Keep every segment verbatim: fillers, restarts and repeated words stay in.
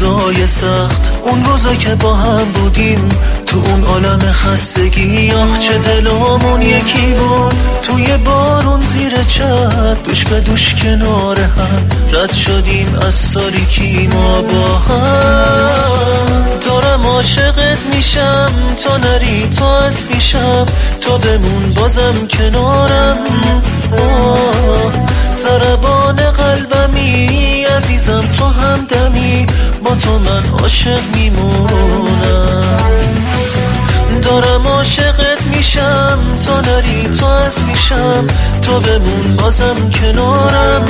روزای سخت، اون روزا که با هم بودیم تو اون عالم خستگی. آخ چه دلامون یکی بود توی بارون زیر چت، دوش به دوش کنار هم رد شدیم از تاریکی ما با هم. دارم عاشقت میشم تا نری، تا از پیشم تا بمون بازم کنارم. ضربان قلبمی عزیزم تو همدمی، با تو من عاشق میمونم. دارم عاشقت میشم تا نری، تا از پیشم تا بمون بازم کنارم.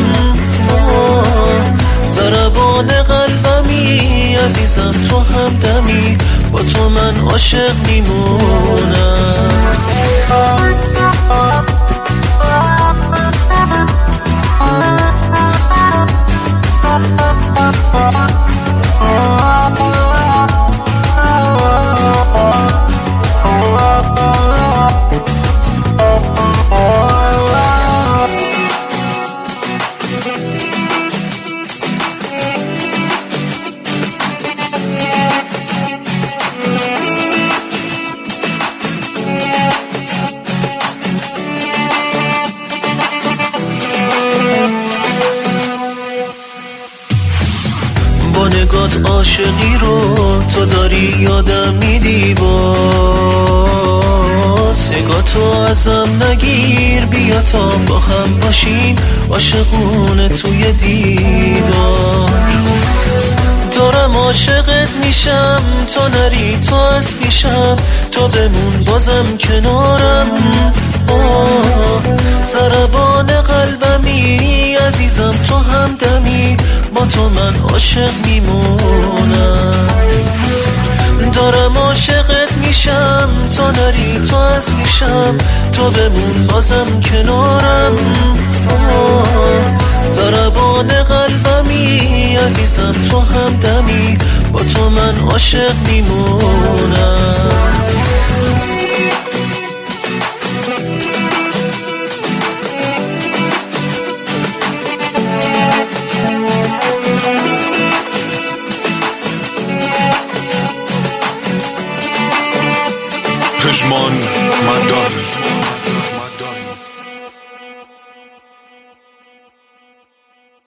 ضربان قلبمی عزیزم تو همدمی، با تو من عاشق میمونم. با نگات عاشقی رو تو داری یادم میدی، باز نگاتو ازم نگیر، بیا تا با هم باشیم عاشقونه توی دیدار. دارم عاشقت میشم تا نری، تا از پیشم تا بمون بازم کنارم. ضربان قلبمی عزیزم تو همدمی، با تو من عاشق میمونم. دارم عاشقت میشم تا نری، تا از پیشم تا بمون بازم کنارم. ضربان قلبمی عزیزم تو همدمی، با تو من عاشق میمونم.